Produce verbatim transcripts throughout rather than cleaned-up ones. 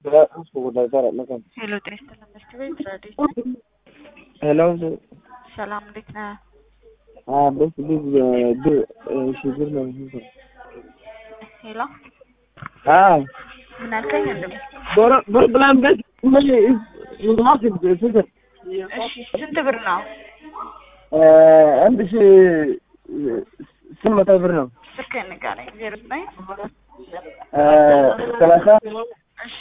ሄሎ ጤና ይስጥልን መስት ቤት ራዲዮ Hello. ሰላም እንዴት ነህ? Ah, bas biz bir şükür olsun. ሄሎ Ah, ምን አልከኝ? እንደም ዶሮ ዶሮ ብላም በስ ምን ይማስ ይፈሰ እሺ ስንት ብር ነው? አንድ ሺህ ስምንት መቶ ብር ነው። ስልክ ንገረኝ። ዜሮ ዘጠኝ ሰላሳ እሺ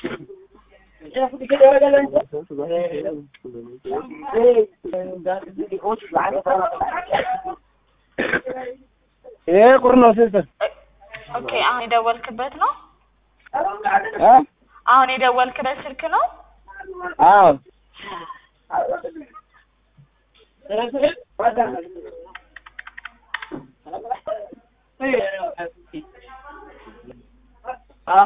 ይሄ ቁር ነው ሲስተር። ኦኬ አሁን የደወልክበት ነው? አ አሁን የደወልክበት ስልክ ነው? አዎ አ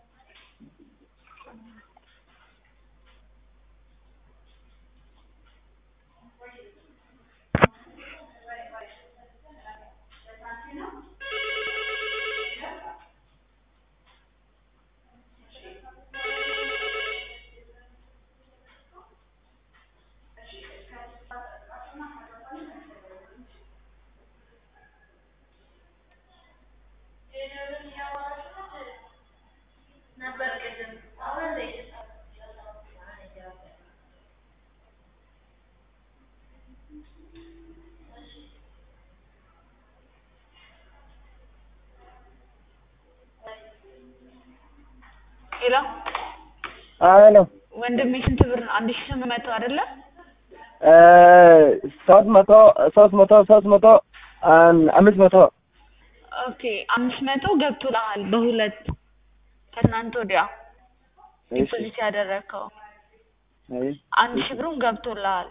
ሄሎ አሎ ወንድሜ ስንት ብር ነው? አንድ ሺህ ስምንት መቶ አይደለ? እ ሶስት መቶ ሶስት መቶ ሶስት መቶ አምስት መቶ ኦኬ አምስት መቶ ገብቶልሃል በሁለት ከትናንት ወዲያ ዲፖዚት ያደረከው አይ አንድ ሺህ ብሩን ገብቶልሃል።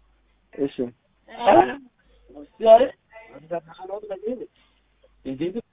እሺ